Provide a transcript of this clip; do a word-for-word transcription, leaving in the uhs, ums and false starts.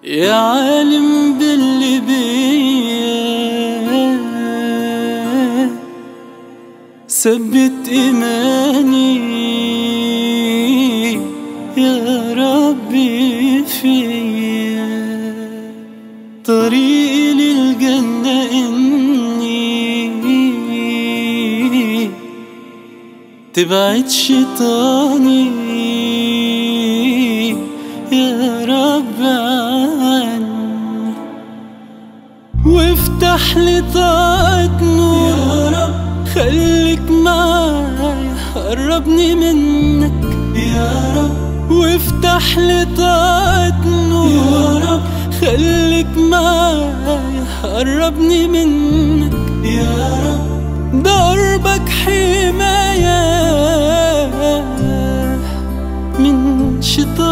يا عالم باللي بيا ثبت إيماني يا ربي فيا. طريقي للجنة إني تبعد شيطاني يا رب عني، وافتح لي طاقة نور يا رب. خليك معايا قربني منك يا رب، وافتح لي طاقة نور يا رب. خليك معايا قربني منك يا رب. دربك حماية من شيطان